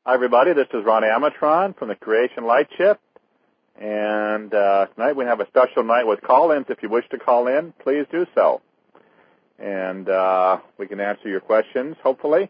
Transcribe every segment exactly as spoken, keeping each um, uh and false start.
Hi, everybody. This is Ron Amatron from the Creation Light Ship. And uh, tonight we have a special night with call-ins. If you wish to call in, please do so. And uh, we can answer your questions, hopefully.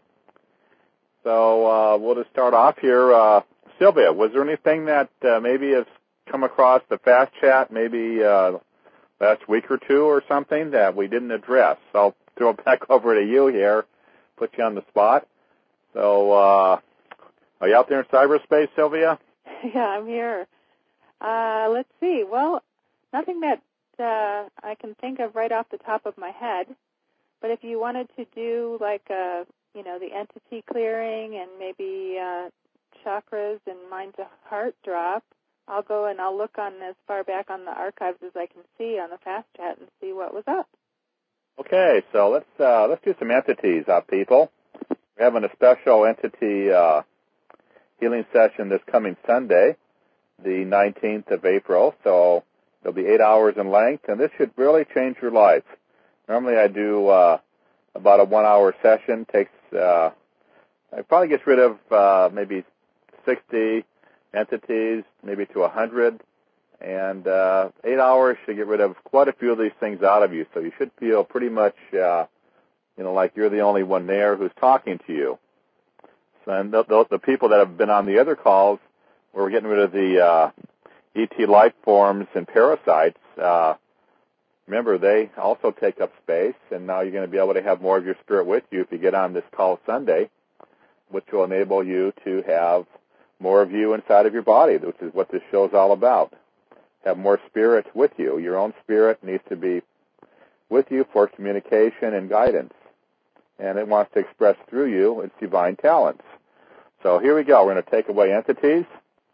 So uh, we'll just start off here. Uh, Sylvia, was there anything that uh, maybe has come across the Fast Chat maybe uh, last week or two or something that we didn't address? So I'll throw it back over to you here, put you on the spot. So... Uh, Are you out there in cyberspace, Sylvia? Yeah, I'm here. Uh, let's see. Well, nothing that uh, I can think of right off the top of my head. But if you wanted to do like a, you know, the entity clearing and maybe uh, chakras and mind to heart drop, I'll go and I'll look on as far back on the archives as I can see on the Fast Chat and see what was up. Okay, so let's uh, let's do some entities, uh, people. We're having a special entity uh, healing session this coming Sunday, the nineteenth of April. So it'll be eight hours in length, and this should really change your life. Normally I do uh, about a one-hour session. Takes uh, it probably gets rid of uh, maybe sixty entities, maybe to one hundred, and uh, eight hours should get rid of quite a few of these things out of you. So you should feel pretty much, uh, you know, like you're the only one there who's talking to you. And the, the, the people that have been on the other calls, where we're getting rid of the uh, E T life forms and parasites, uh, remember, they also take up space, and now you're going to be able to have more of your spirit with you if you get on this call Sunday, which will enable you to have more of you inside of your body, which is what this show is all about. Have more spirit with you. Your own spirit needs to be with you for communication and guidance, and it wants to express through you its divine talents. So here we go. We're going to take away entities.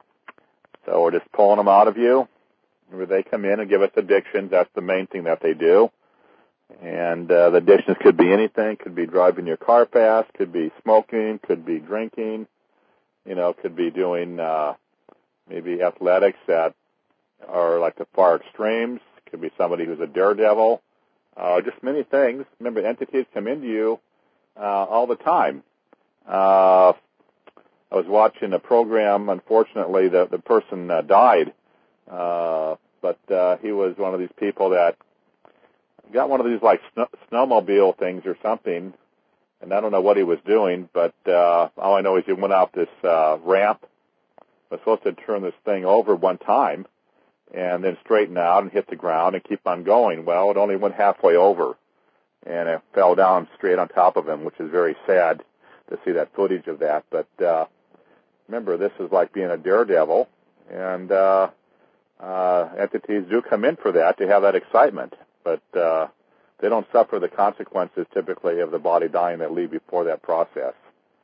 So we're just pulling them out of you. Where they come in and give us addictions. That's the main thing that they do. And uh, the addictions could be anything. Could be driving your car fast. Could be smoking. Could be drinking. You know, could be doing uh, maybe athletics that are like the far extremes. Could be somebody who's a daredevil. Uh, just many things. Remember, entities come into you uh, all the time. Uh, I was watching a program. Unfortunately, the the person uh, died, uh, but uh, he was one of these people that got one of these like sn- snowmobile things or something, and I don't know what he was doing, but uh, all I know is he went out this uh, ramp, was supposed to turn this thing over one time, and then straighten out and hit the ground and keep on going. Well, it only went halfway over, and it fell down straight on top of him, which is very sad to see that footage of that. But uh, remember, this is like being a daredevil, and uh, uh, entities do come in for that, to have that excitement. But uh, they don't suffer the consequences, typically, of the body dying that leave before that process.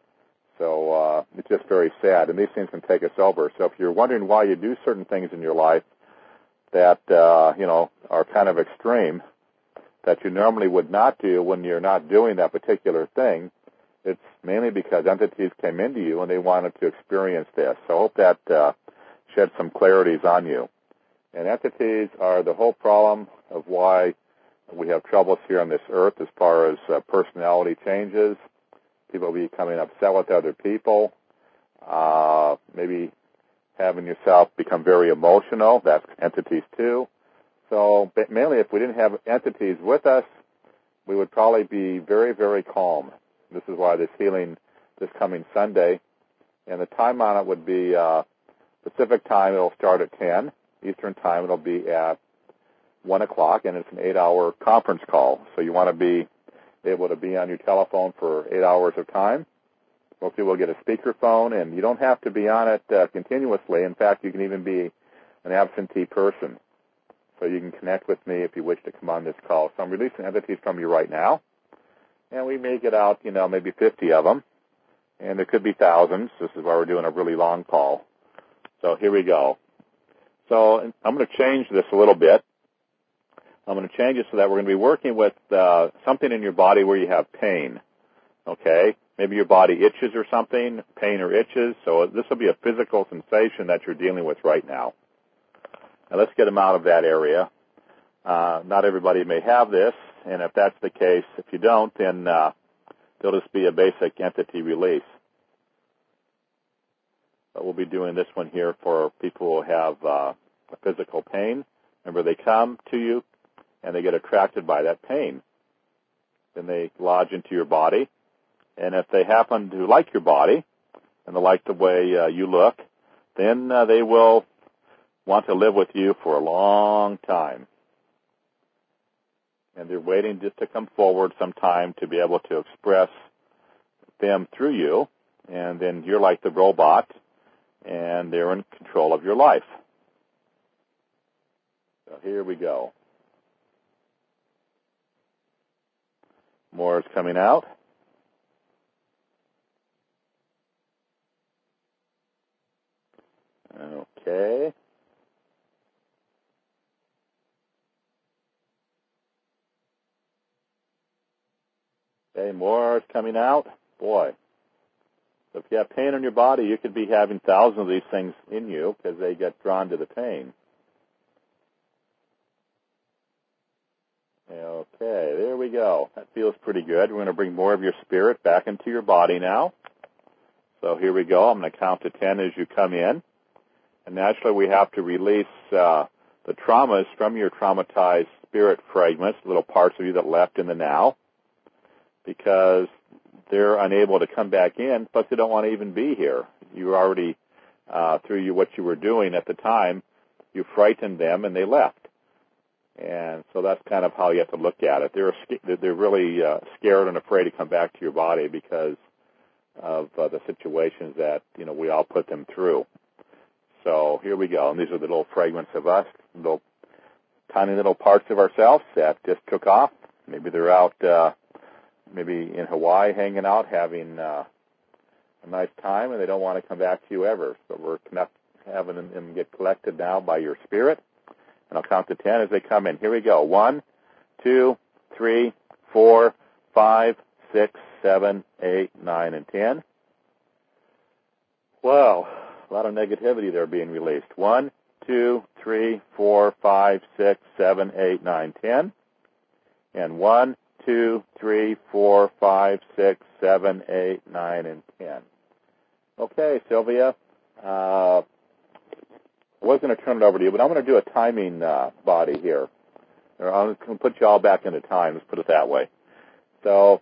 So uh, it's just very sad, and these things can take us over. So if you're wondering why you do certain things in your life that, uh, you know, are kind of extreme, that you normally would not do when you're not doing that particular thing, it's mainly because entities came into you and they wanted to experience this. So I hope that uh, shed some clarities on you. And entities are the whole problem of why we have troubles here on this earth as far as uh, personality changes, people becoming upset with other people, uh, maybe having yourself become very emotional. That's entities too. So mainly if we didn't have entities with us, we would probably be very, very calm. This is why this healing this coming Sunday, and the time on it would be uh, Pacific time. It'll start at ten. Eastern time it'll be at one o'clock, and it's an eight-hour conference call. So you want to be able to be on your telephone for eight hours of time. Hopefully we'll get a speakerphone, and you don't have to be on it uh, continuously. In fact, you can even be an absentee person. So you can connect with me if you wish to come on this call. So I'm releasing entities from you right now. And we may get out, you know, maybe fifty of them. And there could be thousands. This is why we're doing a really long call. So here we go. So I'm going to change this a little bit. I'm going to change it so that we're going to be working with uh, something in your body where you have pain. Okay? Maybe your body itches or something, pain or itches. So this will be a physical sensation that you're dealing with right now. Now let's get them out of that area. Uh, not everybody may have this, and if that's the case, if you don't, then uh, there'll just be a basic entity release. but we'll be doing this one here for people who have uh, a physical pain. Remember, they come to you and they get attracted by that pain. Then they lodge into your body. And if they happen to like your body and they like the way uh, you look, then uh, they will want to live with you for a long time. And they're waiting just to come forward sometime to be able to express them through you. And then you're like the robot, and they're in control of your life. So here we go. More is coming out. Okay. Okay, more is coming out. Boy. So if you have pain in your body, you could be having thousands of these things in you because they get drawn to the pain. Okay, there we go. That feels pretty good. We're going to bring more of your spirit back into your body now. So here we go. I'm going to count to ten as you come in. And naturally, we have to release uh, the traumas from your traumatized spirit fragments, little parts of you that left in the now, because they're unable to come back in, plus they don't want to even be here. You already, uh, through you, what you were doing at the time, you frightened them and they left. And so that's kind of how you have to look at it. They're they're really uh, scared and afraid to come back to your body because of uh, the situations that, you know, we all put them through. So here we go. And these are the little fragments of us, little tiny little parts of ourselves that just took off. Maybe they're out, uh, maybe in Hawaii hanging out, having uh, a nice time, and they don't want to come back to you ever. So we're connect, having them get collected now by your spirit. And I'll count to ten as they come in. Here we go. One, two, three, four, five, six, seven, eight, nine, and ten. Wow, a lot of negativity there being released. One, two, three, four, five, six, seven, eight, nine, ten. And one, two, three, four, five, six, seven, eight, nine, and ten. Okay, Sylvia. Uh, I was going to turn it over to you, but I'm going to do a timing uh, body here. Or I'm going to put you all back into time. Let's put it that way. So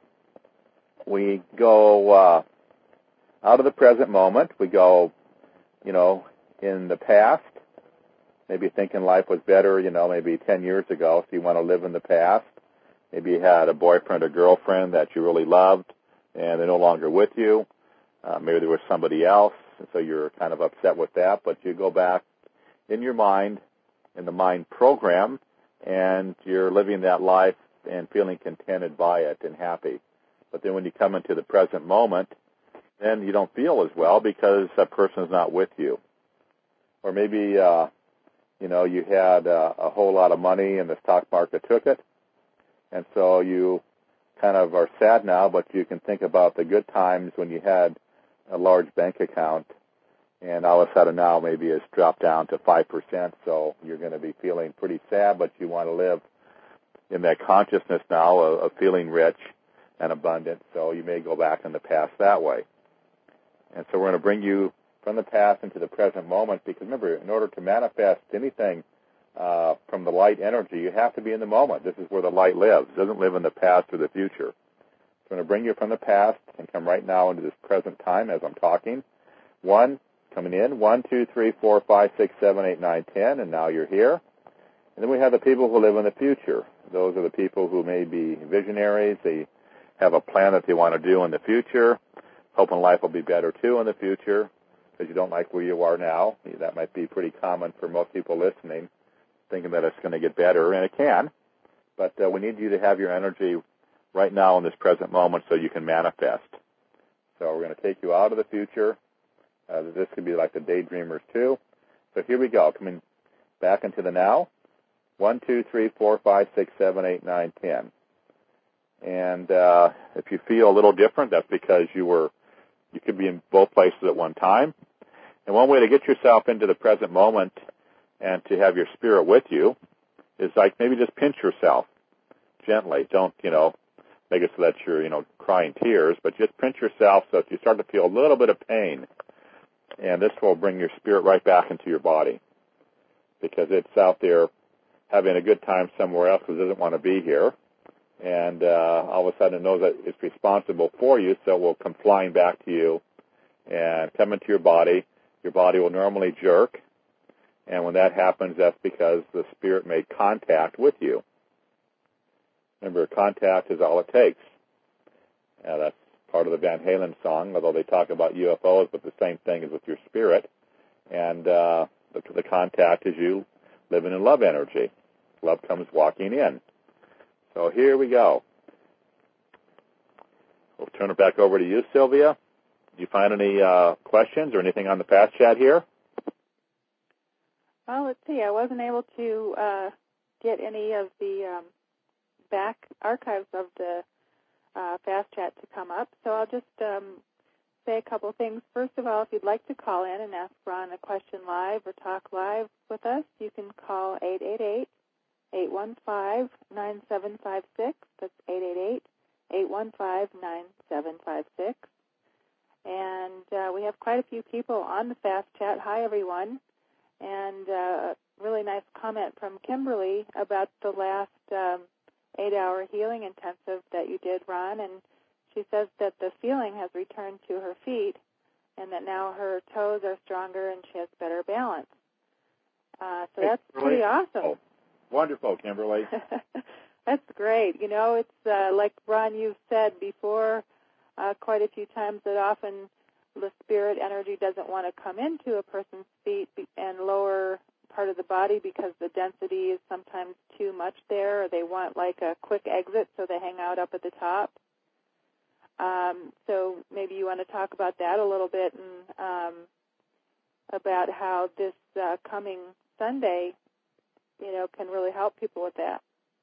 we go uh, out of the present moment. We go, you know, in the past. Maybe thinking life was better, you know, maybe ten years ago. So you want to live in the past. Maybe you had a boyfriend or girlfriend that you really loved, and they're no longer with you. Uh, maybe there was somebody else, and so you're kind of upset with that. But you go back in your mind, in the mind program, and you're living that life and feeling contented by it and happy. But then when you come into the present moment, then you don't feel as well because that person is not with you. Or maybe, uh, you know, you had uh, a whole lot of money and the stock market took it, and so you kind of are sad now, but you can think about the good times when you had a large bank account, and all of a sudden now maybe it's dropped down to five percent, so you're going to be feeling pretty sad, but you want to live in that consciousness now of, of feeling rich and abundant, so you may go back in the past that way. And so we're going to bring you from the past into the present moment, because remember, in order to manifest anything uh, from the light energy, you have to be in the moment. This is where the light lives. It doesn't live in the past or the future. So I'm going to bring you from the past and come right now into this present time as I'm talking. One, coming in, one, two, three, four, five, six, seven, eight, nine, ten, and now you're here. And then we have the people who live in the future. Those are the people who may be visionaries. They have a plan that they want to do in the future, hoping life will be better too in the future, because you don't like where you are now. That might be pretty common for most people listening, thinking that it's going to get better, and it can. But uh, we need you to have your energy right now in this present moment so you can manifest. So we're going to take you out of the future. Uh, this could be like the daydreamers too. So here we go, coming back into the now. One, two, three, four, five, six, seven, eight, nine, ten. And uh, if you feel a little different, that's because you were, you could be in both places at one time. And one way to get yourself into the present moment and to have your spirit with you is like maybe just pinch yourself gently. Don't, you know, make it so that you're, you know, crying tears, but just pinch yourself so that you start to feel a little bit of pain. and this will bring your spirit right back into your body because it's out there having a good time somewhere else because it doesn't want to be here. And uh, all of a sudden it knows that it's responsible for you, so it will come flying back to you and come into your body. Your body will normally jerk, and when that happens, that's because the spirit made contact with you. Remember, contact is all it takes. Uh, that's part of the Van Halen song, although they talk about U F Os, but the same thing is with your spirit. And uh, the, the contact is you living in love energy. Love comes walking in. So here we go. We'll turn it back over to you, Sylvia. Did you find any uh, questions or anything on the Fast Chat here? Well, let's see. I wasn't able to uh, get any of the um, back archives of the uh, Fast Chat to come up, so I'll just um, say a couple things. First of all, if you'd like to call in and ask Ron a question live or talk live with us, you can call eight eight eight, eight one five, nine seven five six. That's eight eight eight, eight one five, nine seven five six. And uh, we have quite a few people on the Fast Chat. Hi, everyone. And uh, a really nice comment from Kimberly about the last um, eight-hour healing intensive that you did, Ron. And she says that the feeling has returned to her feet and that now her toes are stronger and she has better balance. Uh, so hey, that's Kimberly. pretty awesome. Oh, wonderful, Kimberly. That's great. You know, it's uh, like, Ron, you've said before uh, quite a few times that often the spirit energy doesn't want to come into a person's feet and lower part of the body because the density is sometimes too much there, or they want like a quick exit so they hang out up at the top. Um, so maybe you want to talk about that a little bit and um, about how this uh, coming Sunday, you know, can really help people with that.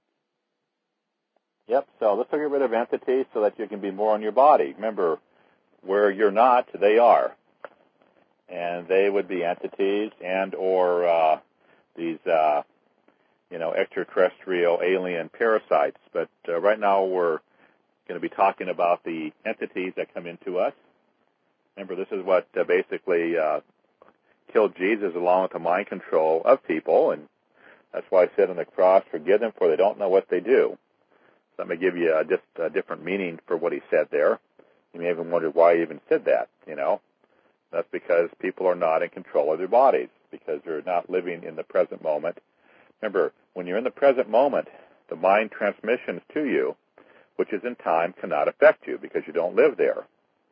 Yep, so let's get rid of entities so that you can be more in your body. Remember, where you're not, they are. And they would be entities and or uh, these, uh, you know, extraterrestrial alien parasites. But uh, right now we're going to be talking about the entities that come into us. Remember, this is what uh, basically uh, killed Jesus along with the mind control of people. And that's why I said on the cross, forgive them for they don't know what they do. So let me give you a, just a different meaning for what he said there. You may even wonder why he even said that, you know. That's because people are not in control of their bodies, because they're not living in the present moment. Remember, when you're in the present moment, the mind transmissions to you, which is in time, cannot affect you because you don't live there.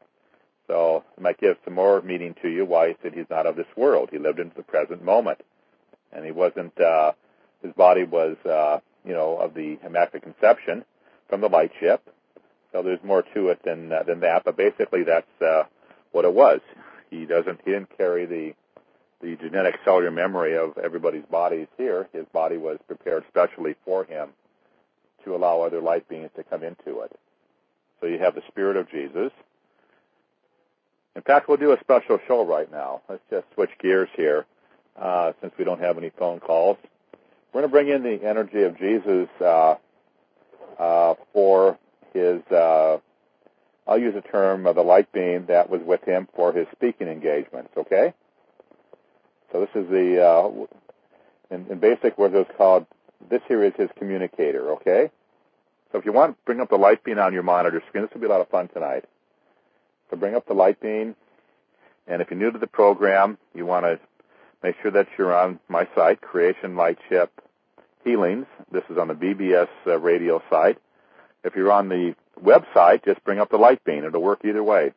So it might give some more meaning to you why he said he's not of this world. He lived in the present moment. And he wasn't, uh, his body was, uh, you know, of the Immaculate Conception from the light ship. So there's more to it than uh, than that, but basically that's uh, what it was. He doesn't he didn't carry the the genetic cellular memory of everybody's bodies here. His body was prepared specially for him to allow other light beings to come into it. So you have the Spirit of Jesus. In fact, we'll do a special show right now. Let's just switch gears here, uh, since we don't have any phone calls. We're going to bring in the energy of Jesus uh, uh, for his, uh, I'll use the term of the light being that was with him for his speaking engagements, okay? So this is the, uh, in, in basic words, it's called, this here is his communicator, okay? So if you want, bring up the light beam on your monitor screen. This will be a lot of fun tonight. So bring up the light beam, and if you're new to the program, you want to make sure that you're on my site, Creation Lightship Healings. This is on the B B S uh, radio site. If you're on the website, just bring up the light beam. It'll work either way.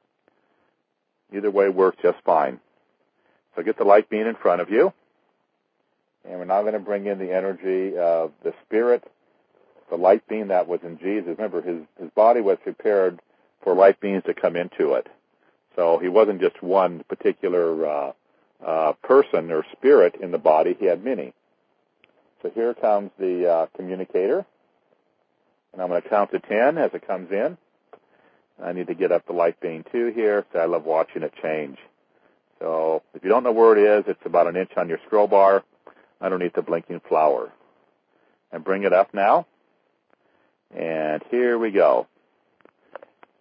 Either way works just fine. So get the light beam in front of you. And we're now going to bring in the energy of the Spirit, the light beam that was in Jesus. Remember, his, his body was prepared for light beams to come into it. So he wasn't just one particular uh, uh, person or spirit in the body. He had many. So here comes the uh, communicator. And I'm going to count to ten as it comes in. I need to get up the light beam too here, so I love watching it change. So if you don't know where it is, it's about an inch on your scroll bar underneath the blinking flower. And bring it up now. And here we go.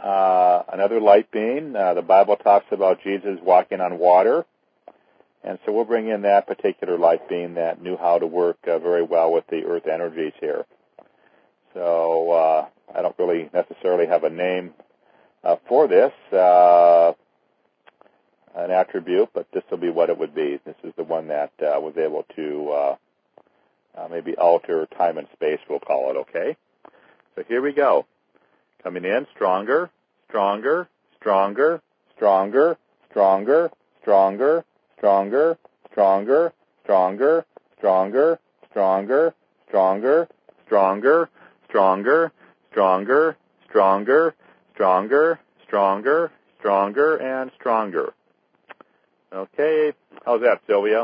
uh, another light being. Uh, the Bible talks about Jesus walking on water. And so we'll bring in that particular light being that knew how to work uh, very well with the earth energies here. So uh, I don't really necessarily have a name uh, for this, uh, an attribute, but this will be what it would be. This is the one that uh, was able to uh, uh, maybe alter time and space, we'll call it, okay? So here we go. Coming in, stronger, stronger, stronger, stronger, stronger, stronger, stronger, stronger, stronger, stronger, stronger, stronger, stronger, stronger, stronger, stronger, stronger, stronger, stronger, and stronger. Okay, how's that, Sylvia?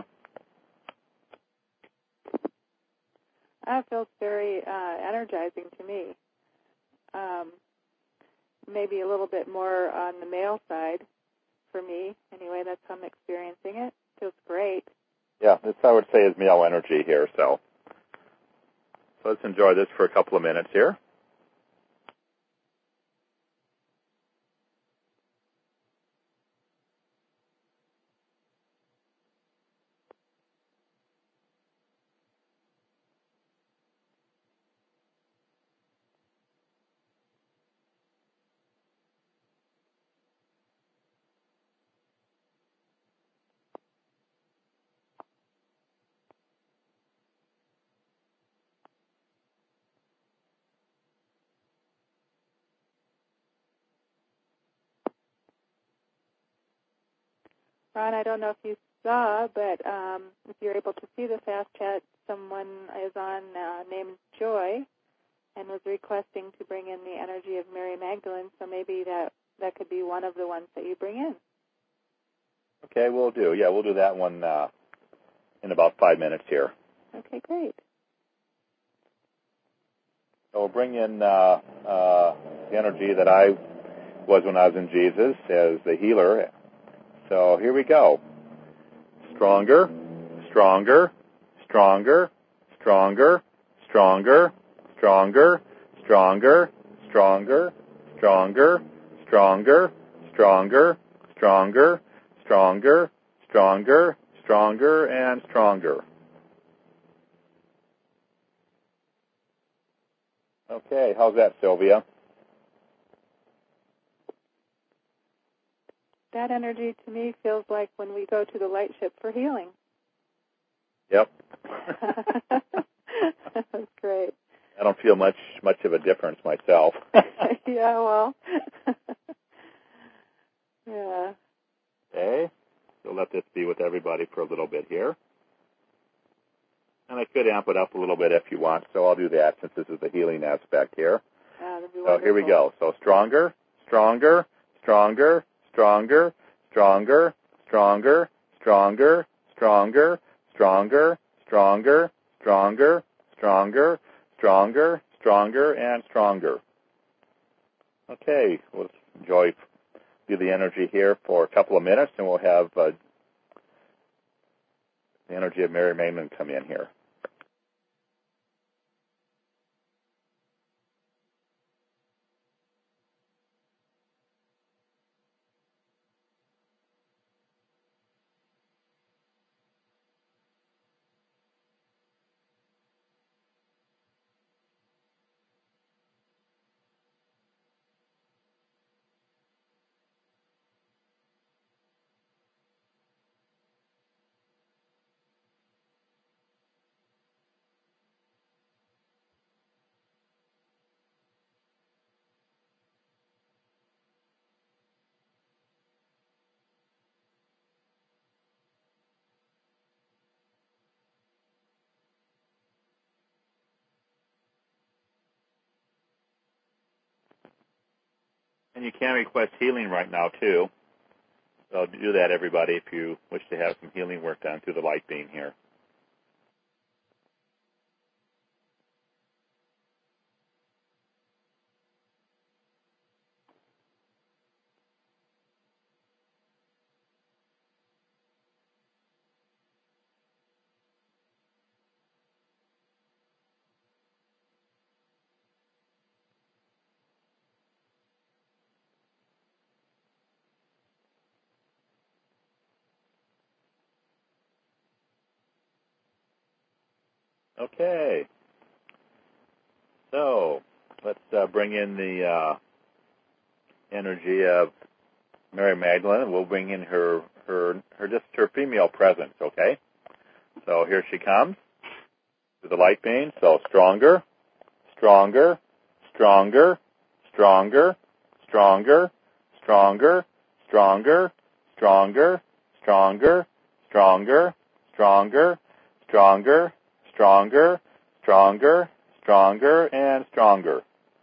That feels very uh, energizing to me. Um, maybe a little bit more on the male side for me. Anyway, that's how I'm experiencing it. Feels great. Yeah, this I would say is male energy here, so. so let's enjoy this for a couple of minutes here. Ron, I don't know if you saw, but um, if you're able to see the fast chat, someone is on uh, named Joy and was requesting to bring in the energy of Mary Magdalene, so maybe that, that could be one of the ones that you bring in. Okay, we'll do. Yeah, we'll do that one uh, in about five minutes here. Okay, great. So we'll bring in uh, uh, the energy that I was when I was in Jesus as the healer. So here we go. Stronger, stronger, stronger, stronger, stronger, stronger, stronger, stronger, stronger, stronger, stronger, stronger, stronger, stronger, stronger, and stronger. Okay, how's that, Sylvia? That energy to me feels like when we go to the light ship for healing. Yep. That's great. I don't feel much much of a difference myself. Yeah, well. Yeah. Okay. So let this be with everybody for a little bit here. And I could amp it up a little bit if you want, so I'll do that since this is the healing aspect here. Yeah, that'd be so wonderful. Here we go. So stronger, stronger, stronger, stronger, stronger, stronger, stronger, stronger, stronger, stronger, stronger, stronger, stronger, stronger, and stronger. Okay, we'll enjoy do the energy here for a couple of minutes, and we'll have uh, the energy of Mary Magdalene come in here. And you can request healing right now, too. So do that, everybody, if you wish to have some healing work done through the light beam here. Okay. So let's uh, bring in the uh, energy of Mary Magdalene. We'll bring in her, her, her just her female presence. Okay. So here she comes to the light beam. So stronger, stronger, stronger, stronger, stronger, stronger, stronger, stronger, stronger, stronger, stronger, stronger, stronger, stronger, stronger, and stronger.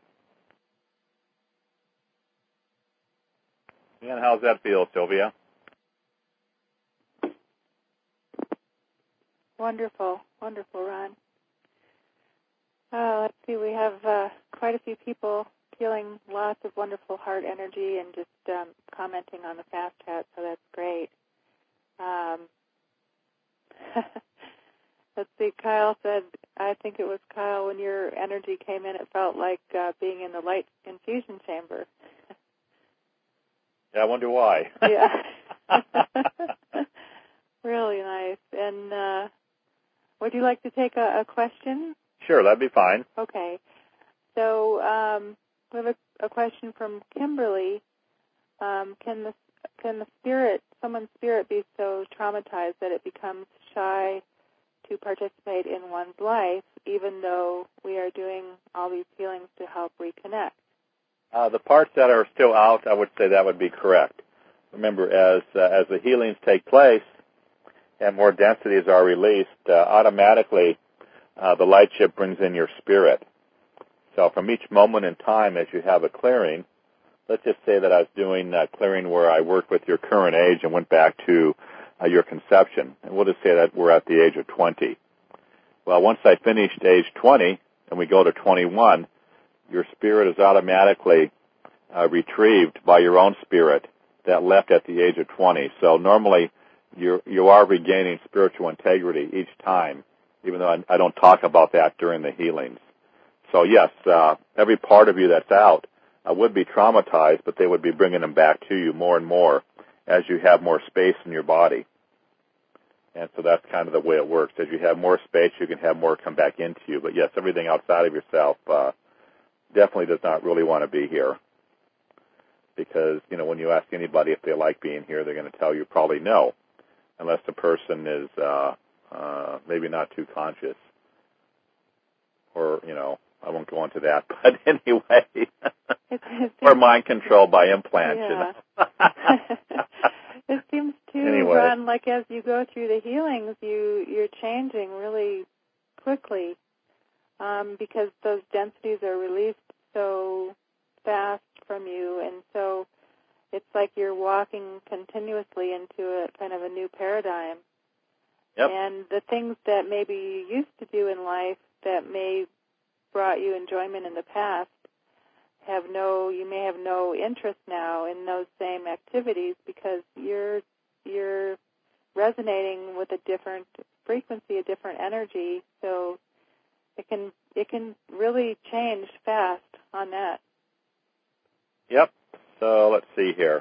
And how's that feel, Sylvia? Wonderful, wonderful, Ron. Uh, let's see, we have uh, quite a few people feeling lots of wonderful heart energy and just um, commenting on the fast chat, so that's great. Um, let's see, Kyle said, I think it was Kyle, when your energy came in, it felt like uh, being in the light infusion chamber. Yeah, I wonder why. Yeah. Really nice. And uh, would you like to take a, a question? Sure, that'd be fine. Okay. So um, we have a, a question from Kimberly. Um, can the can the spirit, someone's spirit, be so traumatized that it becomes shy to participate in one's life, even though we are doing all these healings to help reconnect? Uh, the parts that are still out, I would say that would be correct. Remember, as uh, as the healings take place and more densities are released, uh, automatically uh, the light ship brings in your spirit. So from each moment in time as you have a clearing, let's just say that I was doing a clearing where I worked with your current age and went back to uh, your conception. And we'll just say that we're at the age of twenty. Well, once I finished age twenty and we go to twenty-one, your spirit is automatically uh, retrieved by your own spirit that left at the age of twenty. So normally you you are regaining spiritual integrity each time, even though I, I don't talk about that during the healings. So yes, uh, every part of you that's out uh, would be traumatized, but they would be bringing them back to you more and more as you have more space in your body. And so that's kind of the way it works. As you have more space, you can have more come back into you. But yes, everything outside of yourself uh, definitely does not really want to be here. Because, you know, when you ask anybody if they like being here, they're going to tell you probably no, unless the person is uh, uh, maybe not too conscious. Or, you know, I won't go into that. But anyway, it, it or mind control by implants. Yeah. You know? It seems too, anyway. Ron, like as you go through the healings, you, you're changing really quickly um, because those densities are released so fast from you, and so it's like you're walking continuously into a kind of a new paradigm. Yep. And the things that maybe you used to do in life that may brought you enjoyment in the past have no, you may have no interest now in those same activities because you're you're resonating with a different frequency, a different energy. So it can it can really change fast on that. Yep. So let's see here.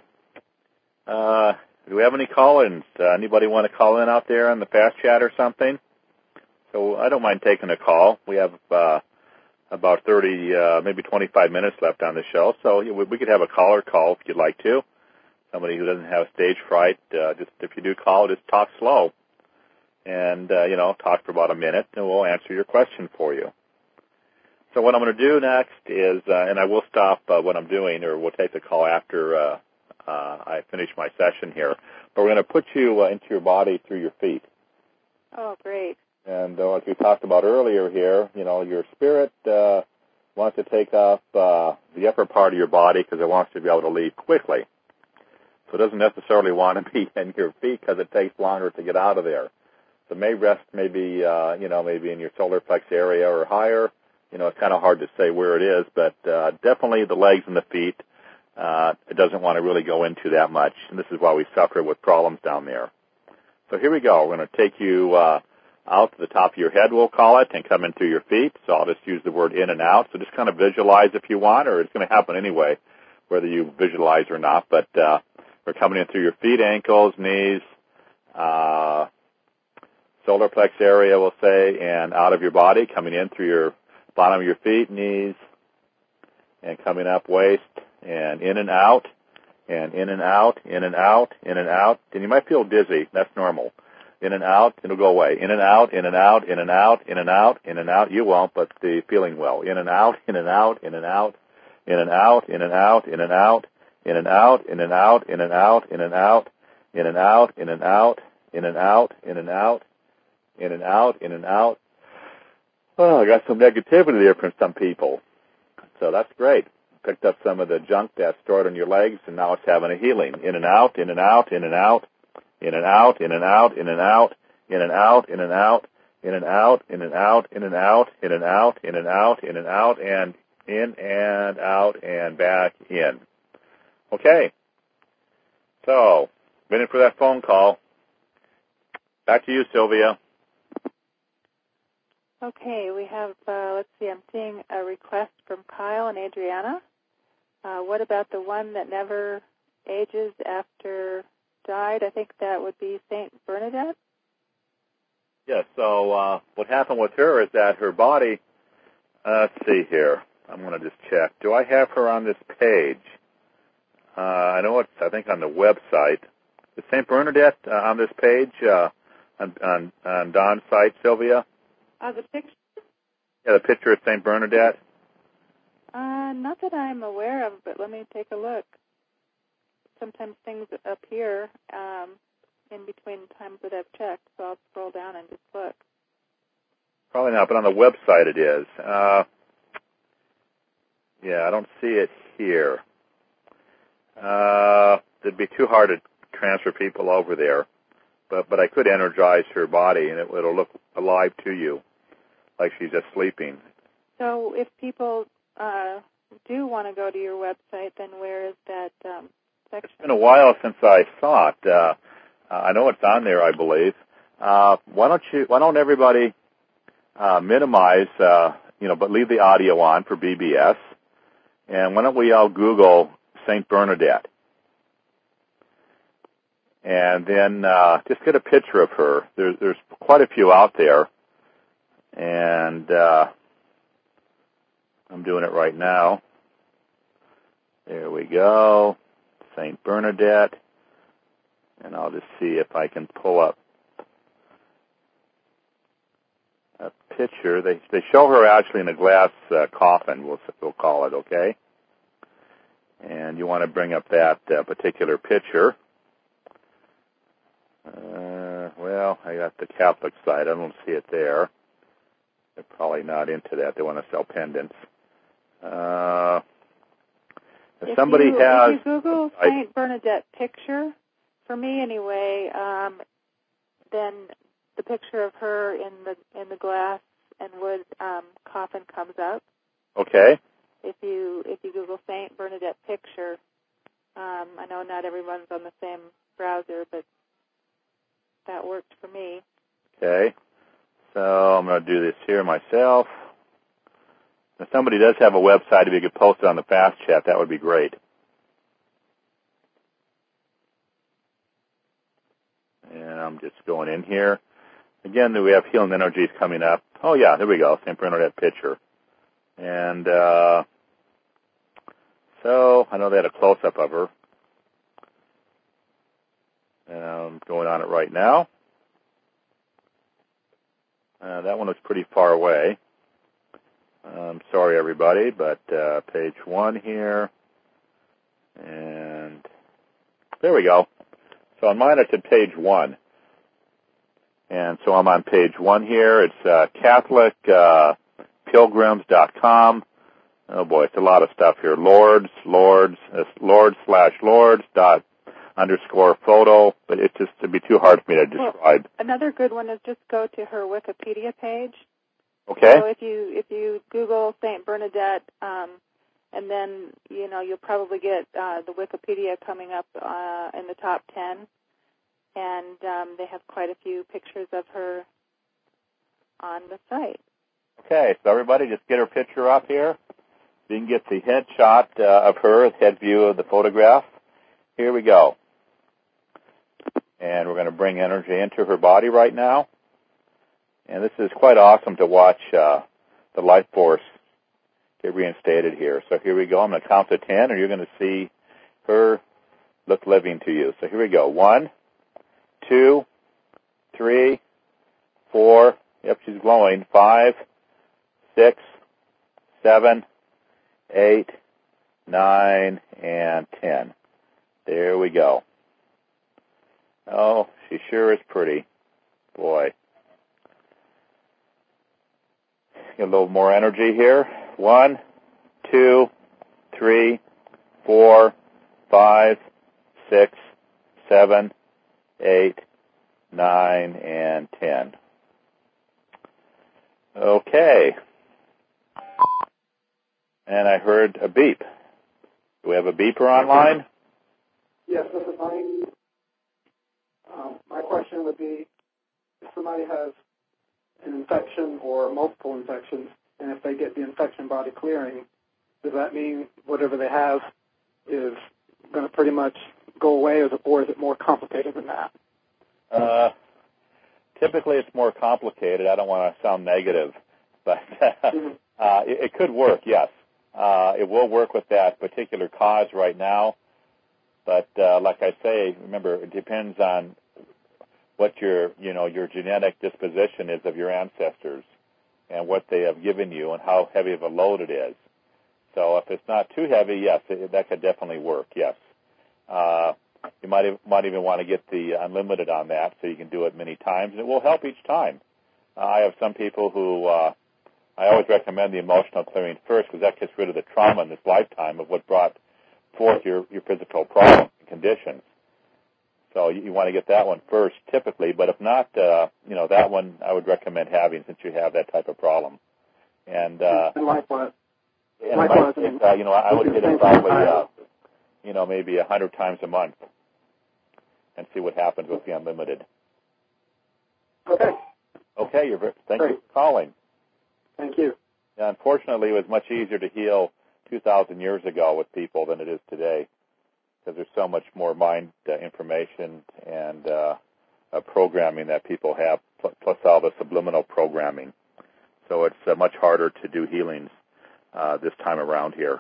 Uh, do we have any call-ins? Uh, anybody want to call in out there on the fast chat or something? So I don't mind taking a call. We have uh, about thirty, uh, maybe twenty-five minutes left on the show, so we, we could have a caller call if you'd like to. Somebody who doesn't have stage fright, uh, just if you do call, just talk slow, and uh, you know, talk for about a minute, and we'll answer your question for you. So what I'm going to do next is, uh, and I will stop uh, what I'm doing, or we'll take the call after uh, uh, I finish my session here. But we're going to put you uh, into your body through your feet. Oh, great. And uh, as we talked about earlier here, you know, your spirit uh, wants to take up uh, the upper part of your body because it wants to be able to leave quickly. So it doesn't necessarily want to be in your feet because it takes longer to get out of there. So it may rest maybe, uh, you know, maybe in your solar plex area or higher. You know, it's kind of hard to say where it is, but uh, definitely the legs and the feet, uh, it doesn't want to really go into that much. And this is why we suffer with problems down there. So here we go. We're going to take you uh, out to the top of your head, we'll call it, and come in through your feet. So I'll just use the word in and out. So just kind of visualize if you want, or it's going to happen anyway, whether you visualize or not. But uh, we're coming in through your feet, ankles, knees, uh, solar plex area, we'll say, and out of your body, coming in through your bottom of your feet, knees, and coming up waist, and in and out, and in and out, in and out, in and out. And you might feel dizzy. That's normal. In and out, it'll go away. In and out, in and out, in and out, in and out, in and out. You won't, but the feeling will. In and out, in and out, in and out, in and out, in and out, in and out, in and out, in and out, in and out, in and out, in and out, in and out, in and out, in and out, in and out, in and out. Oh, I got some negativity there from some people. So that's great. Picked up some of the junk that's stored on your legs, and now it's having a healing. In and out, in and out, in and out, in and out, in and out, in and out, in and out, in and out, in and out, in and out, in and out, in and out, in and out, in and out, and in and out and back in. Okay. So, waiting for that phone call. Back to you, Sylvia. Okay, we have, uh, let's see, I'm seeing a request from Kyle and Adriana. Uh, what about the one that never ages after died? I think that would be Saint Bernadette. Yes, so uh, what happened with her is that her body, uh, let's see here. I'm going to just check. Do I have her on this page? Uh, I know it's, I think, on the website. Is Saint Bernadette uh, on this page, uh, on, on, on Don's site, Sylvia? Uh, the picture? Yeah, the picture of Saint Bernadette. Uh, not that I'm aware of, but let me take a look. Sometimes things appear um, in between times that I've checked, so I'll scroll down and just look. Probably not, but on the website it is. Uh, yeah, I don't see it here. Uh, it'd be too hard to transfer people over there, but but I could energize her body, and it, it'll look alive to you, like she's just sleeping. So if people uh, do want to go to your website, then where is that um, section? It's been a while since I saw it. Uh, I know it's on there, I believe. Uh, why don't you? Why don't everybody uh, minimize, uh, you know, but leave the audio on for B B S, and why don't we all Google Saint Bernadette, and then uh, just get a picture of her. There's there's quite a few out there, and uh, I'm doing it right now. There we go, Saint Bernadette, and I'll just see if I can pull up a picture. They they show her actually in a glass uh, coffin. We'll we'll call it, okay. And you want to bring up that uh, particular picture. Uh, well, I got the Catholic side. I don't see it there. They're probably not into that. They want to sell pendants. Uh, if, if somebody you, has... If you Google Saint Bernadette picture, for me anyway, um, then the picture of her in the in the glass and wood um, coffin comes up. Okay. If you if you Google Saint Bernadette picture, um, I know not everyone's on the same browser, but that worked for me. Okay, so I'm going to do this here myself. If somebody does have a website, if you could post it on the fast chat, that would be great. And I'm just going in here. Again, we have healing energies coming up. Oh yeah, there we go, Saint Bernadette picture. And uh, so I know they had a close-up of her. And I'm going on it right now. Uh, that one was pretty far away. I'm sorry, everybody, but uh, page one here. And there we go. So on mine, it's at page one. And so I'm on page one here. It's uh, Catholic uh, Pilgrims dot com. Oh boy, it's a lot of stuff here. Lords, Lords, uh, Lords slash Lords dot underscore photo, but it's just to be too hard for me to describe. Well, another good one is just go to her Wikipedia page. Okay. So if you if you Google Saint Bernadette, um, and then you know you'll probably get uh, the Wikipedia coming up uh, in the top ten, and um, they have quite a few pictures of her on the site. Okay, so everybody just get her picture up here. You can get the headshot uh, of her, the head view of the photograph. Here we go. And we're going to bring energy into her body right now. And this is quite awesome to watch uh, the life force get reinstated here. So here we go. I'm going to count to ten, and you're going to see her look living to you. So here we go. One, two, three, four. Yep, she's glowing. Five, six, seven, eight, nine, and ten. There we go. Oh, she sure is pretty. Boy. Get a little more energy here. One, two, three, four, five, six, seven, eight, nine, and ten. Okay. And I heard a beep. Do we have a beeper online? Yes, this is Mike. Um, my question would be, if somebody has an infection or multiple infections, and if they get the infection body clearing, does that mean whatever they have is going to pretty much go away, or is it more complicated than that? Uh, typically it's more complicated. I don't want to sound negative, but mm-hmm. uh, it, it could work, yes. Uh, it will work with that particular cause right now, but uh, like I say, remember, it depends on what your, you know, your genetic disposition is of your ancestors and what they have given you and how heavy of a load it is. So if it's not too heavy, yes, it, that could definitely work, yes. Uh, you might, might even want to get the unlimited on that so you can do it many times, and it will help each time. Uh, I have some people who, uh, I always recommend the emotional clearing first because that gets rid of the trauma in this lifetime of what brought forth your, your physical problems and conditions. So you, you want to get that one first, typically. But if not, uh, you know, that one I would recommend having since you have that type of problem. And, uh, and likewise, and likewise, it might, uh, you know, I would get it probably, uh, you know, maybe a hundred times a month, and see what happens with the unlimited. Okay. Okay. You're very, thank Great. you for calling. Thank you. Yeah, unfortunately, it was much easier to heal two thousand years ago with people than it is today, because there's so much more mind uh, information and uh, uh, programming that people have, pl- plus all the subliminal programming. So it's uh, much harder to do healings uh, this time around here.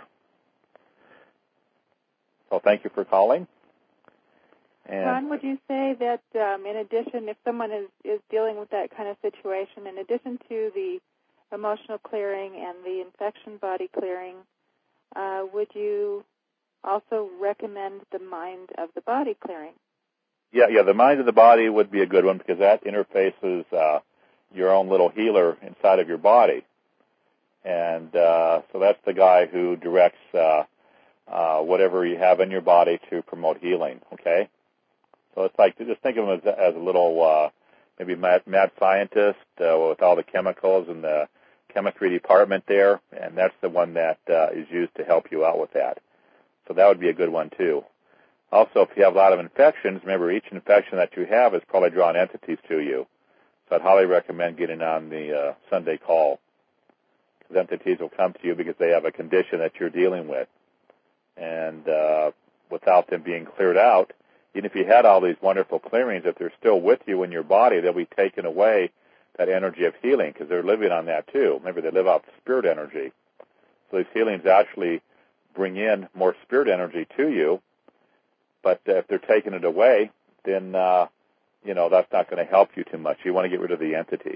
So thank you for calling. And Ron, would you say that um, in addition, if someone is, is dealing with that kind of situation, in addition to the emotional clearing and the infection body clearing, uh, would you also recommend the mind of the body clearing? Yeah, yeah, the mind of the body would be a good one because that interfaces uh, your own little healer inside of your body. And uh, so that's the guy who directs uh, uh, whatever you have in your body to promote healing, okay? So it's like, just think of him as, as a little, uh, maybe mad, mad scientist uh, with all the chemicals in the chemistry department there, and that's the one that uh, is used to help you out with that. So that would be a good one, too. Also, if you have a lot of infections, remember, each infection that you have is probably drawing entities to you. So I'd highly recommend getting on the uh, Sunday call, because entities will come to you because they have a condition that you're dealing with. And uh, without them being cleared out, even if you had all these wonderful clearings, if they're still with you in your body, they'll be taken away, that energy of healing, because they're living on that too. Remember, they live off spirit energy. So these healings actually bring in more spirit energy to you, but uh, if they're taking it away, then, uh, you know, that's not going to help you too much. You want to get rid of the entities.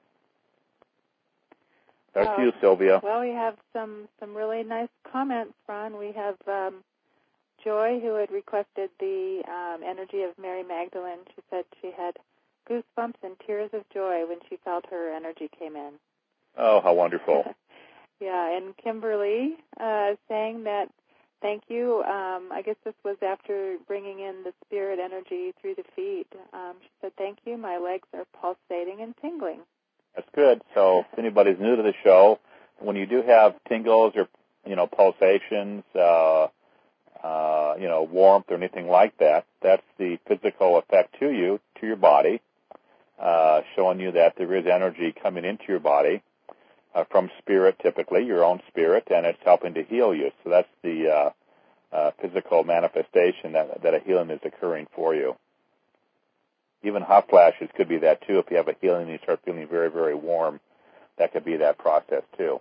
That's uh, you, Sylvia. Well, we have some, some really nice comments, Ron. We have um, Joy, who had requested the um, energy of Mary Magdalene. She said she had goosebumps and tears of joy when she felt her energy came in. Oh, how wonderful. Yeah, and Kimberly uh, saying that, thank you. Um, I guess this was after bringing in the spirit energy through the feet. Um, she said, thank you. My legs are pulsating and tingling. That's good. So if anybody's new to the show, when you do have tingles or, you know, pulsations, uh, uh, you know, warmth or anything like that, that's the physical effect to you, to your body, uh, showing you that there is energy coming into your body uh, from spirit, typically, your own spirit, and it's helping to heal you. So that's the uh, uh, physical manifestation that, that a healing is occurring for you. Even hot flashes could be that too. If you have a healing and you start feeling very, very warm, that could be that process too.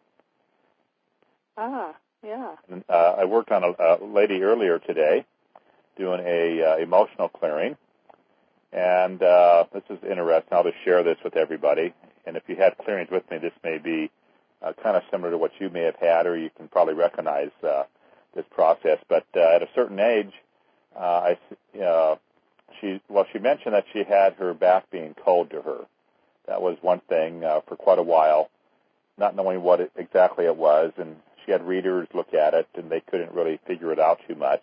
Ah, yeah. And, uh, I worked on a, a lady earlier today doing a uh, emotional clearing, and uh, this is interesting. I'll just share this with everybody. And if you had clearings with me, this may be uh, kind of similar to what you may have had, or you can probably recognize uh, this process. But uh, at a certain age, uh, I, uh, she well, she mentioned that she had her back being cold to her. That was one thing uh, for quite a while, not knowing what it, exactly it was, and she had readers look at it, and they couldn't really figure it out too much.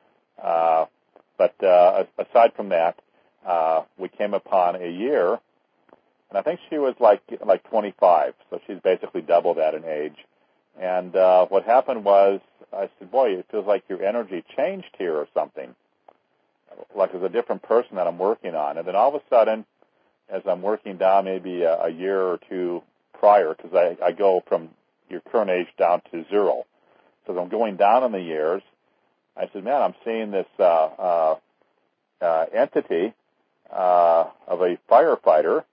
Uh, but uh, aside from that, uh, we came upon a year, and I think she was like like twenty-five, so she's basically double that in age. And uh, what happened was, I said, boy, it feels like your energy changed here or something, like there's a different person that I'm working on. And then all of a sudden, as I'm working down maybe a, a year or two prior, because I, I go from your current age down to zero. So as I'm going down in the years, I said, man, I'm seeing this uh, uh, uh, entity uh, of a firefighter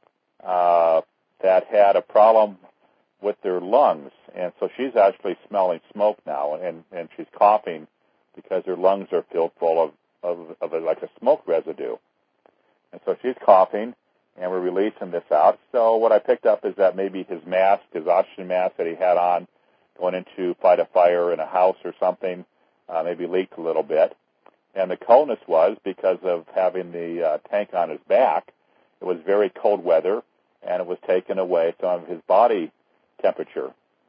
uh, that had a problem with their lungs. And so she's actually smelling smoke now, and, and she's coughing because her lungs are filled full of, of, of a, like a smoke residue. And so she's coughing, and we're releasing this out. So what I picked up is that maybe his mask, his oxygen mask that he had on going into fight a fire in a house or something, uh, maybe leaked a little bit. And the coldness was because of having the uh, tank on his back. It was very cold weather, and it was taking away some of his body temperature.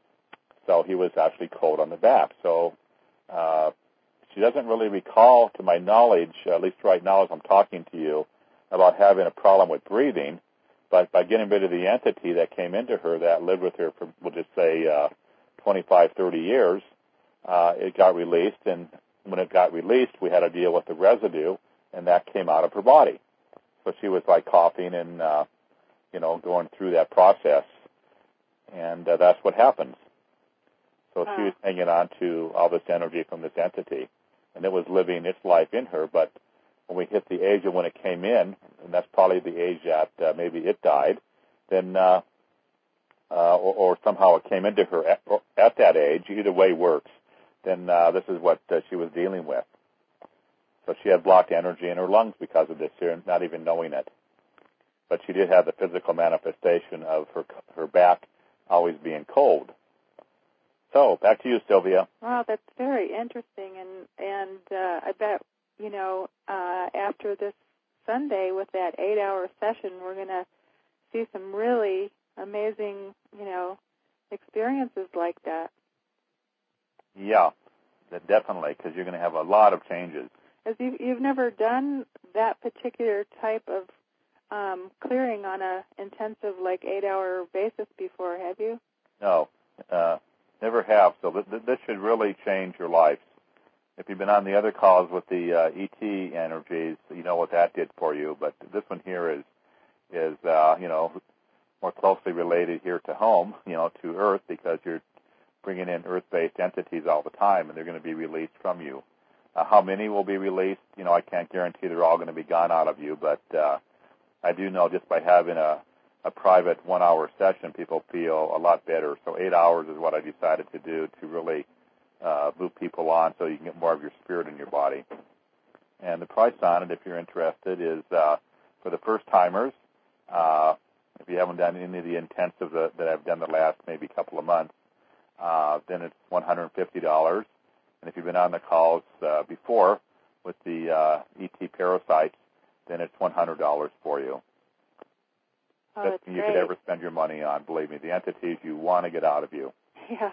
So he was actually cold on the back. So uh, she doesn't really recall, to my knowledge, at least right now as I'm talking to you, about having a problem with breathing, but by getting rid of the entity that came into her that lived with her for, we'll just say, uh, twenty-five, thirty years, uh, it got released, and when it got released, we had to deal with the residue, and that came out of her body. So she was like coughing and, uh, you know, going through that process, and uh, that's what happens. So she was hanging on to all this energy from this entity, and it was living its life in her, but when we hit the age of when it came in, and that's probably the age that uh, maybe it died, then uh, uh, or, or somehow it came into her at, at that age, either way works, then uh, this is what uh, she was dealing with. So she had blocked energy in her lungs because of this here, not even knowing it. But she did have the physical manifestation of her her back always being cold. So back to you, Sylvia. Wow, that's very interesting, and and uh, I bet, you know, uh, after this Sunday with that eight-hour session, we're going to see some really amazing, you know, experiences like that. Yeah, definitely, because you're going to have a lot of changes. As you, you've never done that particular type of um, clearing on a intensive, like, eight-hour basis before, have you? No, uh, never have. So th- this should really change your life. If you've been on the other calls with the uh, E T energies, you know what that did for you. But this one here is, is uh, you know, more closely related here to home, you know, to Earth, because you're bringing in Earth-based entities all the time, and they're going to be released from you. Uh, how many will be released? You know, I can't guarantee they're all going to be gone out of you, but uh, I do know just by having a, a private one-hour session, people feel a lot better. So eight hours is what I decided to do to really Uh, move people on so you can get more of your spirit in your body. And the price on it, if you're interested, is uh, for the first-timers, uh, if you haven't done any of the intensive that, that I've done the last maybe couple of months, uh, then it's one hundred fifty dollars. And if you've been on the calls uh, before with the uh, E T parasites, then it's one hundred dollars for you. Oh, that's that's you great. could ever spend your money on, believe me, the entities you want to get out of you. Yeah.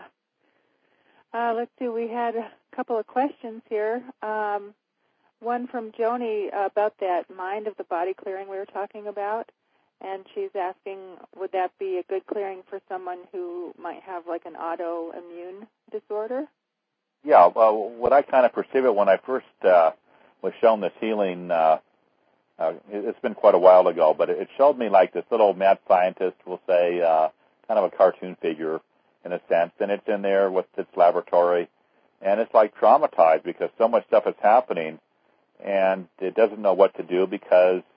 Uh, let's see, we had a couple of questions here. Um, one from Joni about that mind of the body clearing we were talking about, and she's asking, would that be a good clearing for someone who might have like an autoimmune disorder? Yeah, well, what I kind of perceive it when I first uh, was shown this healing, uh, uh, it's been quite a while ago, but it showed me like this little mad scientist, we'll say, uh, kind of a cartoon figure, in a sense, and it's in there with its laboratory, and it's like traumatized because so much stuff is happening, and it doesn't know what to do because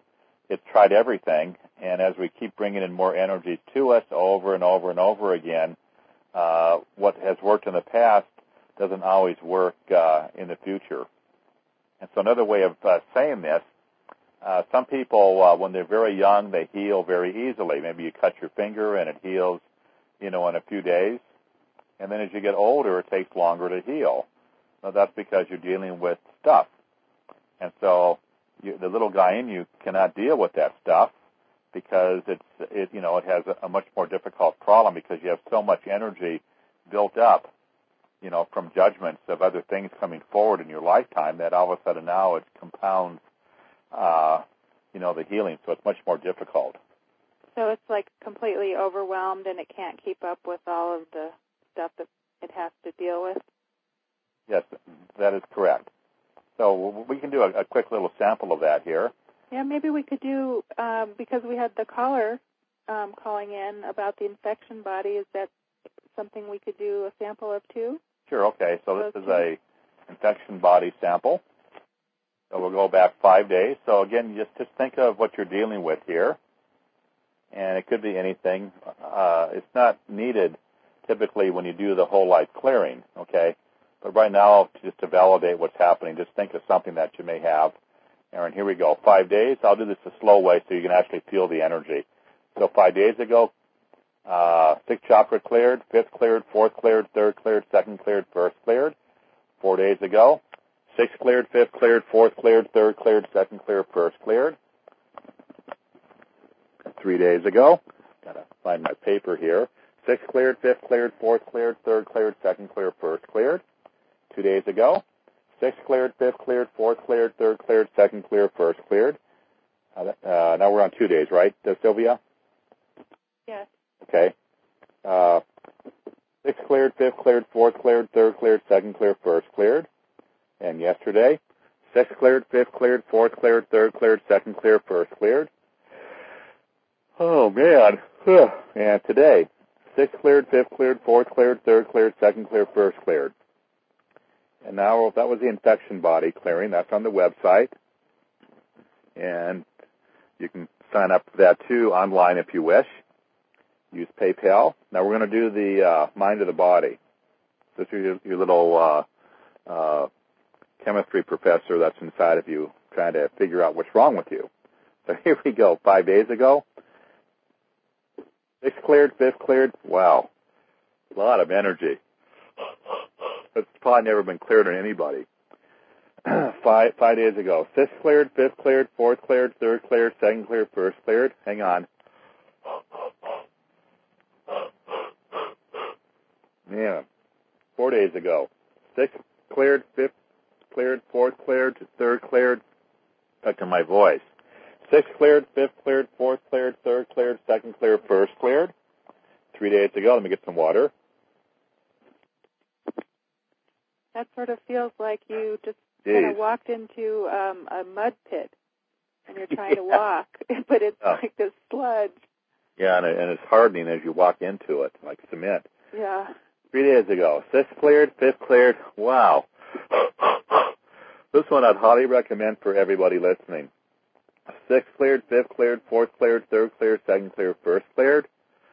it's tried everything, and as we keep bringing in more energy to us over and over and over again, uh, what has worked in the past doesn't always work uh, in the future. And so another way of uh, saying this, uh, some people, uh, when they're very young, they heal very easily. Maybe you cut your finger and it heals, you know, in a few days. And then as you get older, it takes longer to heal. Now, that's because you're dealing with stuff. And so you, the little guy in you cannot deal with that stuff because it's, it, you know, it has a, a much more difficult problem because you have so much energy built up, you know, from judgments of other things coming forward in your lifetime that all of a sudden now it compounds, uh, you know, the healing. So it's much more difficult. So it's like completely overwhelmed and it can't keep up with all of the stuff that it has to deal with? Yes, that is correct. So we can do a, a quick little sample of that here. Yeah, maybe we could do, um, because we had the caller um, calling in about the infection body, is that something we could do a sample of too? Sure, okay. So this Those is two? a infection body sample. So we'll go back five days. So again, just, just think of what you're dealing with here. And it could be anything. Uh, it's not needed typically when you do the whole life clearing, okay? But right now, just to validate what's happening, just think of something that you may have. Aaron, here we go. Five days. I'll do this the slow way so you can actually feel the energy. So five days ago, uh, sixth chakra cleared, fifth cleared, fourth cleared, third cleared, second cleared, first cleared. Four days ago, sixth cleared, fifth cleared, fourth cleared, third cleared, second cleared, first cleared. Three days ago, gotta find my paper here. Sixth cleared, fifth cleared, fourth cleared, third cleared, second cleared, first cleared. Two days ago, sixth cleared, fifth cleared, fourth cleared, third cleared, second cleared, first cleared. Uh, uh, now we're on two days, right, uh, Sylvia? Yes. Okay. Uh, sixth cleared, fifth cleared, fourth cleared, third cleared, second cleared, first cleared. And yesterday, sixth cleared, fifth cleared, fourth cleared, third cleared, second cleared, first cleared. Oh, man. And today, sixth cleared, fifth cleared, fourth cleared, third cleared, second cleared, first cleared. And now that was the infection body clearing. That's on the website. And you can sign up for that, too, online if you wish. Use PayPal. Now we're going to do the uh, mind of the body. This is your, your little uh, uh, chemistry professor that's inside of you trying to figure out what's wrong with you. So here we go. Five days ago, sixth cleared, fifth cleared. Wow. A lot of energy. It's probably never been cleared on anybody. five five days ago. Sixth cleared, fifth cleared, fourth cleared, third cleared, second cleared, first cleared. Hang on. Yeah. Four days ago. Sixth cleared, fifth cleared, fourth cleared, third cleared. Back to my voice. Sixth cleared, fifth cleared, fourth cleared, third cleared, second cleared, first cleared. Three days ago. Let me get some water. That sort of feels like you just kind of walked into um, a mud pit and you're trying yeah. to walk, but it's oh. like this sludge. Yeah, and, it, and it's hardening as you walk into it, like cement. Yeah. Three days ago. Sixth cleared, fifth cleared. Wow. This one I'd highly recommend for everybody listening. Sixth cleared, fifth cleared, fourth cleared, third cleared, second cleared, first cleared.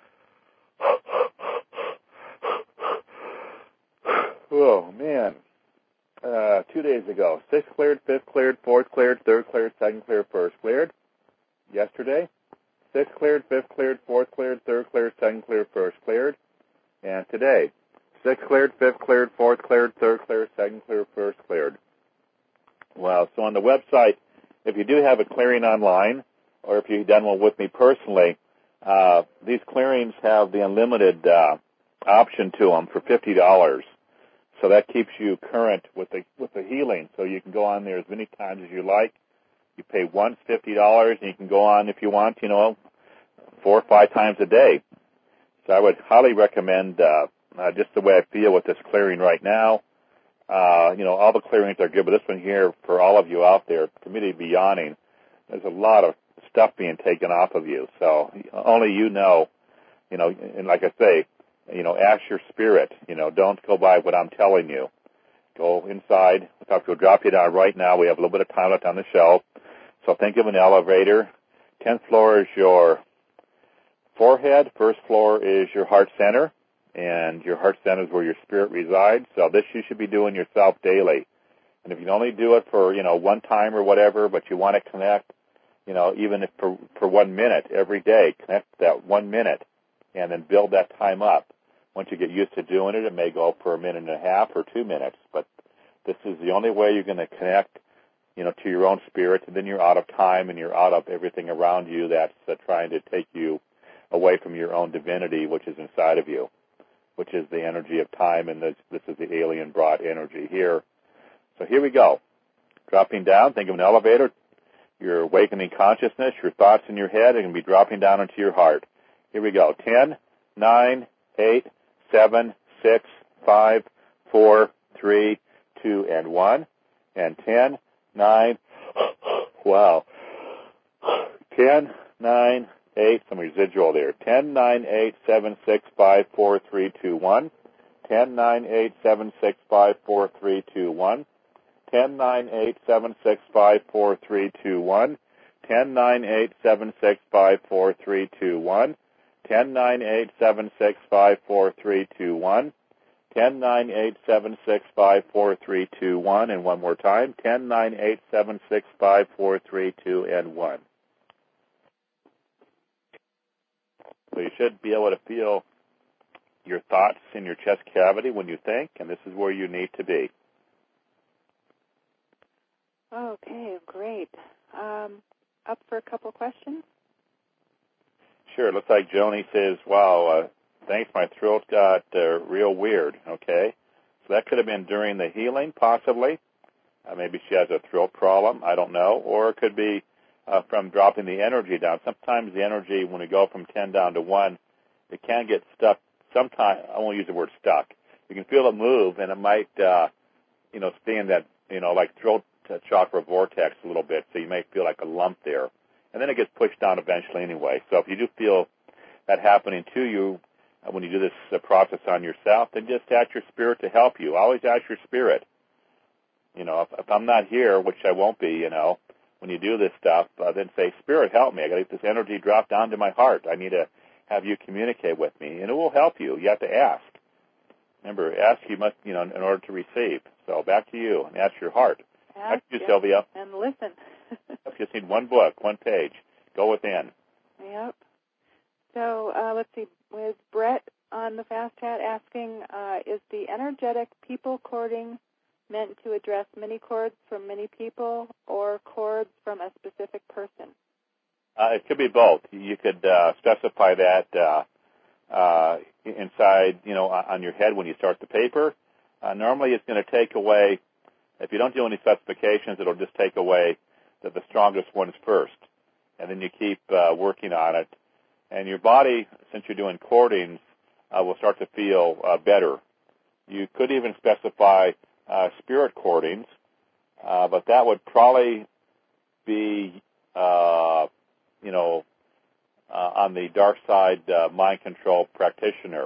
Oh, man. Uh, two days ago. Sixth cleared, fifth cleared, fourth cleared, third cleared, second cleared, first cleared. Yesterday. Sixth cleared, fifth cleared, fourth cleared, third cleared, second cleared, first cleared. And today. Sixth cleared, fifth cleared, fourth cleared, third cleared, second cleared, first cleared. Wow. So on the website, if you do have a clearing online, or if you've done one with me personally, uh, these clearings have the unlimited uh, option to them for fifty dollars. So that keeps you current with the with the healing. So you can go on there as many times as you like. You pay once fifty dollars, and you can go on if you want, you know, four or five times a day. So I would highly recommend uh, uh, just the way I feel with this clearing right now. Uh, you know, all the clearings are good, but this one here, for all of you out there, for me to be yawning, there's a lot of stuff being taken off of you. So only you know, you know, and like I say, you know, ask your spirit. You know, don't go by what I'm telling you. Go inside. We'll drop you down right now. We have a little bit of time left on the show. So think of an elevator. tenth floor is your forehead. First floor is your heart center, and your heart center is where your spirit resides. So this you should be doing yourself daily. And if you can only do it for, you know, one time or whatever, but you want to connect, you know, even if for, for one minute every day, connect that one minute and then build that time up. Once you get used to doing it, it may go for a minute and a half or two minutes, but this is the only way you're going to connect, you know, to your own spirit, and then you're out of time and you're out of everything around you that's uh, trying to take you away from your own divinity, which is inside of you, which is the energy of time, and this, this is the alien-brought energy here. So here we go. Dropping down, think of an elevator. Your awakening consciousness, your thoughts in your head are going to be dropping down into your heart. Here we go. ten, nine, eight, seven, six, five, four, three, two, and one. And ten, nine, wow. ten, nine, eight, some residual there. ten, nine, eight, seven, six, five, four, three, two, one. ten, nine, eight, seven, six, five, four, three, two, one. ten, nine, eight, seven, six, five, four, three, two, one. ten, nine, eight, seven, six, five, four, three, two, one. ten, nine, eight, seven, six, five, four, three, two, one. ten, nine, eight, seven, six, five, four, three, two, one. And one more time. ten, nine, eight, seven, six, five, four, three, two, and one. So you should be able to feel your thoughts in your chest cavity when you think, and this is where you need to be. Okay, great. Um, up for a couple questions? Sure. It looks like Joni says, wow, uh, thanks, my throat got uh, real weird. Okay. So that could have been during the healing, possibly. Uh, maybe she has a throat problem. I don't know. Or it could be uh, from dropping the energy down. Sometimes the energy, when we go from ten down to one, it can get stuck. Sometimes, I won't use the word stuck. You can feel it move, and it might, uh, you know, stay in that, you know, like throat chakra vortex a little bit, so you may feel like a lump there. And then it gets pushed down eventually anyway. So if you do feel that happening to you uh, when you do this uh, process on yourself, then just ask your spirit to help you. Always ask your spirit. You know, if, if I'm not here, which I won't be, you know, when you do this stuff, uh, then say, Spirit, help me. I got to get this energy drop down to my heart. I need to have you communicate with me, and it will help you. You have to ask. Remember, ask you must, you know, in order to receive. So back to you, and ask your heart. Ask back to you, Sylvia. And listen. You just need one book, one page. Go within. Yep. So uh, let's see. With Brett on the Fast Chat asking, uh, is the energetic people cording meant to address many cords from many people or cords from a specific person? Uh, it could be both. You could uh, specify that uh, uh, inside, you know, on your head when you start the paper. Uh, normally it's going to take away, if you don't do any specifications, it'll just take away the, the strongest ones first. And then you keep uh, working on it. And your body, since you're doing cordings, uh, will start to feel uh, better. You could even specify uh, spirit cordings, uh, but that would probably be, uh, you know, uh, on the dark side uh, mind control practitioner.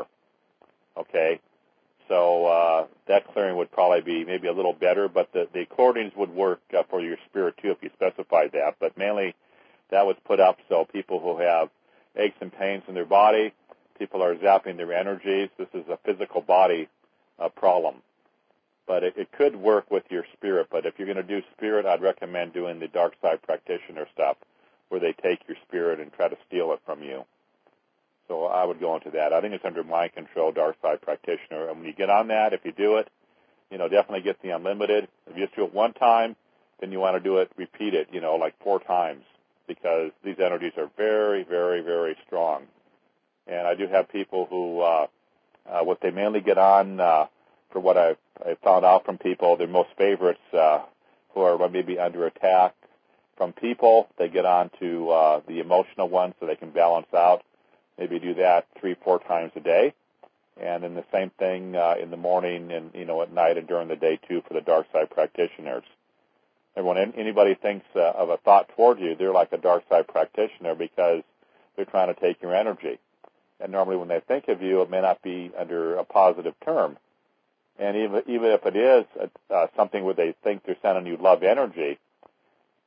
Okay? So uh, that clearing would probably be maybe a little better, but the, the cordings would work uh, for your spirit too if you specified that. But mainly that was put up so people who have aches and pains in their body, people are zapping their energies. This is a physical body uh, problem. But it, it could work with your spirit. But if you're going to do spirit, I'd recommend doing the dark side practitioner stuff where they take your spirit and try to steal it from you. So I would go into that. I think it's under mind control, dark side practitioner. And when you get on that, if you do it, you know, definitely get the unlimited. If you just do it one time, then you want to do it, repeat it, you know, like four times, because these energies are very, very, very strong. And I do have people who, uh, uh, what they mainly get on, uh, for what I've, I've found out from people, their most favorites uh, who are maybe under attack from people, they get on to uh, the emotional ones so they can balance out. Maybe do that three, four times a day. And then the same thing uh, in the morning and, you know, at night and during the day, too, for the dark side practitioners. And when anybody thinks uh, of a thought toward you, they're like a dark side practitioner because they're trying to take your energy. And normally when they think of you, it may not be under a positive term. And even even if it is uh, something where they think they're sending you love energy,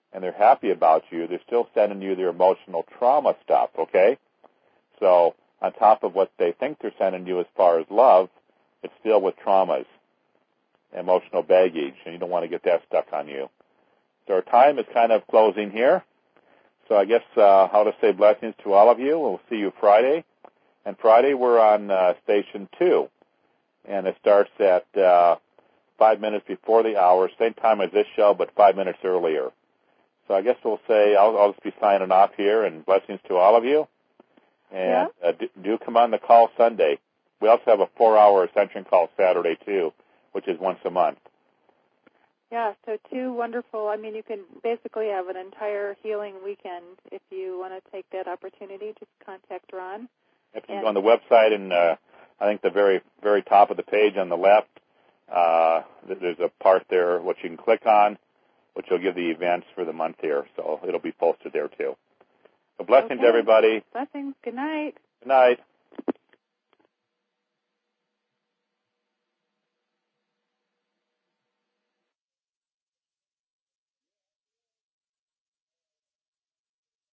and they're happy about you, they're still sending you their emotional trauma stuff, okay? So on top of what they think they're sending you as far as love, it's still with traumas, emotional baggage, and you don't want to get that stuck on you. So our time is kind of closing here. So I guess uh, how to say blessings to all of you. We'll see you Friday. And Friday we're on uh, Station two. And it starts at uh, five minutes before the hour, same time as this show, but five minutes earlier. So I guess we'll say, I'll, I'll just be signing off here, and blessings to all of you. And yeah. uh, do, do come on the call Sunday. We also have a four-hour Ascension call Saturday, too, which is once a month. Yeah, so two wonderful, I mean, you can basically have an entire healing weekend if you want to take that opportunity. Just contact Ron. If you go on the website, and uh, I think the very, very top of the page on the left, uh, there's a part there which you can click on, which will give the events for the month here. So it'll be posted there, too. So blessings, okay. everybody. Blessings. Good night. Good night.